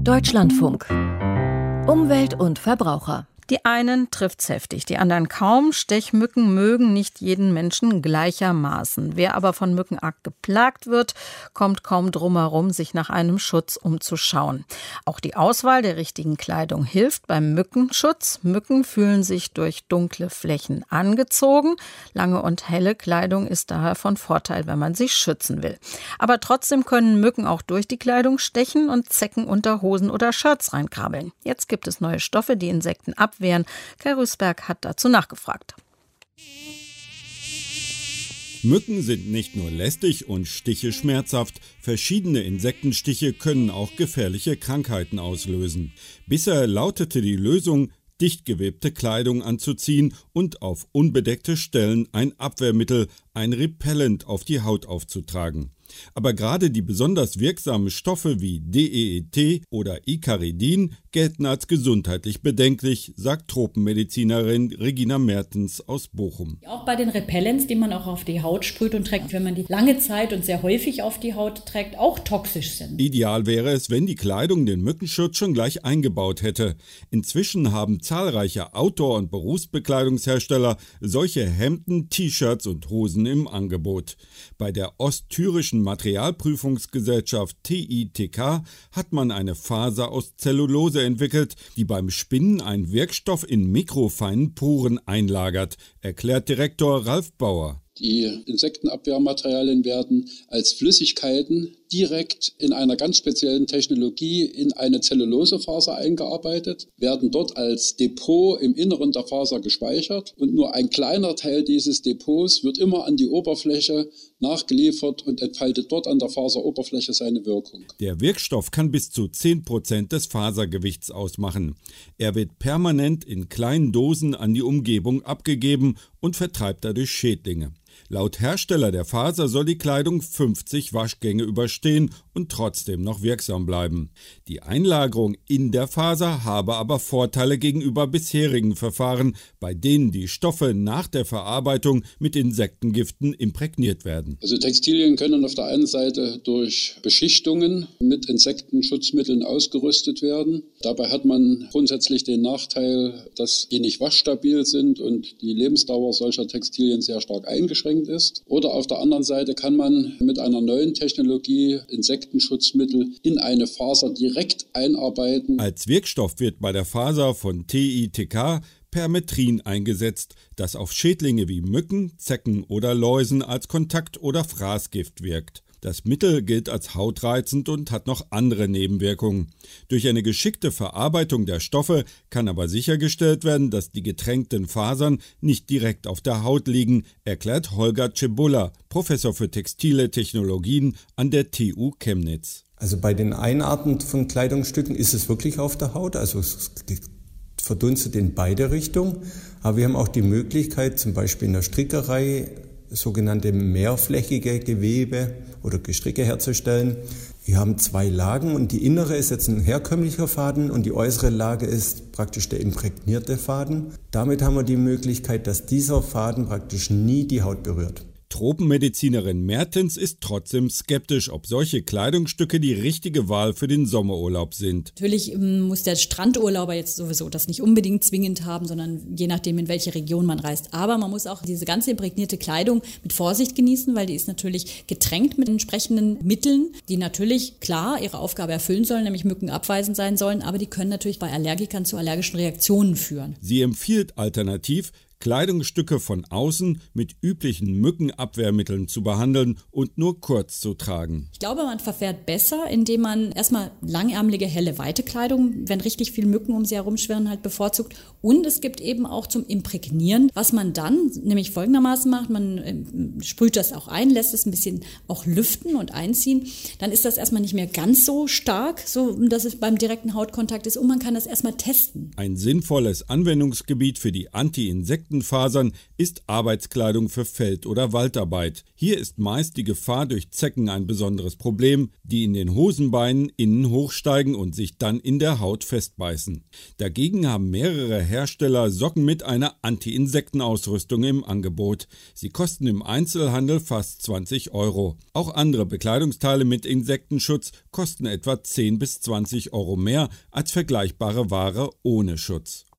Deutschlandfunk. Umwelt und Verbraucher. Die einen trifft's heftig, die anderen kaum. Stechmücken mögen nicht jeden Menschen gleichermaßen. Wer aber von Mücken arg geplagt wird, kommt kaum drum herum, sich nach einem Schutz umzuschauen. Auch die Auswahl der richtigen Kleidung hilft beim Mückenschutz. Mücken fühlen sich durch dunkle Flächen angezogen. Lange und helle Kleidung ist daher von Vorteil, wenn man sich schützen will. Aber trotzdem können Mücken auch durch die Kleidung stechen und Zecken unter Hosen oder Shirts reinkrabbeln. Jetzt gibt es neue Stoffe, die Insekten abwehren. Kai Rüßberg hat dazu nachgefragt. Mücken sind nicht nur lästig und Stiche schmerzhaft, verschiedene Insektenstiche können auch gefährliche Krankheiten auslösen. Bisher lautete die Lösung, dicht gewebte Kleidung anzuziehen und auf unbedeckte Stellen ein Abwehrmittel, ein Repellent auf die Haut aufzutragen. Aber gerade die besonders wirksamen Stoffe wie DEET oder Icaridin gelten als gesundheitlich bedenklich, sagt Tropenmedizinerin Regina Mertens aus Bochum. Auch bei den Repellents, die man auch auf die Haut sprüht und trägt, wenn man die lange Zeit und sehr häufig auf die Haut trägt, auch toxisch sind. Ideal wäre es, wenn die Kleidung den Mückenschutz schon gleich eingebaut hätte. Inzwischen haben zahlreiche Outdoor- und Berufsbekleidungshersteller solche Hemden, T-Shirts und Hosen im Angebot. Bei der Ostthürischen Materialprüfungsgesellschaft TITK hat man eine Faser aus Zellulose entwickelt, die beim Spinnen einen Wirkstoff in mikrofeinen Poren einlagert, erklärt Direktor Ralf Bauer. Die Insektenabwehrmaterialien werden als Flüssigkeiten direkt in einer ganz speziellen Technologie in eine Zellulosefaser eingearbeitet, werden dort als Depot im Inneren der Faser gespeichert und nur ein kleiner Teil dieses Depots wird immer an die Oberfläche nachgeliefert und entfaltet dort an der Faseroberfläche seine Wirkung. Der Wirkstoff kann bis zu 10% des Fasergewichts ausmachen. Er wird permanent in kleinen Dosen an die Umgebung abgegeben und vertreibt dadurch Schädlinge. Laut Hersteller der Faser soll die Kleidung 50 Waschgänge überstehen und trotzdem noch wirksam bleiben. Die Einlagerung in der Faser habe aber Vorteile gegenüber bisherigen Verfahren, bei denen die Stoffe nach der Verarbeitung mit Insektengiften imprägniert werden. Also Textilien können auf der einen Seite durch Beschichtungen mit Insektenschutzmitteln ausgerüstet werden. Dabei hat man grundsätzlich den Nachteil, dass die nicht waschstabil sind und die Lebensdauer solcher Textilien sehr stark eingeschränkt ist. Oder auf der anderen Seite kann man mit einer neuen Technologie Insektenschutzmittel in eine Faser direkt einarbeiten. Als Wirkstoff wird bei der Faser von TITK Permetrin eingesetzt, das auf Schädlinge wie Mücken, Zecken oder Läusen als Kontakt- oder Fraßgift wirkt. Das Mittel gilt als hautreizend und hat noch andere Nebenwirkungen. Durch eine geschickte Verarbeitung der Stoffe kann aber sichergestellt werden, dass die getränkten Fasern nicht direkt auf der Haut liegen, erklärt Holger Cebula, Professor für textile Technologien an der TU Chemnitz. Also bei den einen Arten von Kleidungsstücken ist es wirklich auf der Haut, also es verdunstet in beide Richtungen. Aber wir haben auch die Möglichkeit, zum Beispiel in der Strickerei, sogenannte mehrflächige Gewebe oder Gestricke herzustellen. Wir haben 2 Lagen und die innere ist jetzt ein herkömmlicher Faden und die äußere Lage ist praktisch der imprägnierte Faden. Damit haben wir die Möglichkeit, dass dieser Faden praktisch nie die Haut berührt. Tropenmedizinerin Mertens ist trotzdem skeptisch, ob solche Kleidungsstücke die richtige Wahl für den Sommerurlaub sind. Natürlich muss der Strandurlauber jetzt sowieso das nicht unbedingt zwingend haben, sondern je nachdem, in welche Region man reist. Aber man muss auch diese ganze imprägnierte Kleidung mit Vorsicht genießen, weil die ist natürlich getränkt mit entsprechenden Mitteln, die natürlich klar ihre Aufgabe erfüllen sollen, nämlich mückenabweisend sein sollen, aber die können natürlich bei Allergikern zu allergischen Reaktionen führen. Sie empfiehlt alternativ, Kleidungsstücke von außen mit üblichen Mückenabwehrmitteln zu behandeln und nur kurz zu tragen. Ich glaube, man verfährt besser, indem man erstmal langärmelige, helle, weite Kleidung, wenn richtig viele Mücken um sie herumschwirren, halt bevorzugt. Und es gibt eben auch zum Imprägnieren, was man dann nämlich folgendermaßen macht, man sprüht das auch ein, lässt es ein bisschen auch lüften und einziehen. Dann ist das erstmal nicht mehr ganz so stark, so dass es beim direkten Hautkontakt ist und man kann das erstmal testen. Ein sinnvolles Anwendungsgebiet für die Anti-Insekten Insektenfasern ist Arbeitskleidung für Feld- oder Waldarbeit. Hier ist meist die Gefahr durch Zecken ein besonderes Problem, die in den Hosenbeinen innen hochsteigen und sich dann in der Haut festbeißen. Dagegen haben mehrere Hersteller Socken mit einer Anti-Insekten-Ausrüstung im Angebot. Sie kosten im Einzelhandel fast 20 €. Auch andere Bekleidungsteile mit Insektenschutz kosten etwa 10 bis 20 € mehr als vergleichbare Ware ohne Schutz.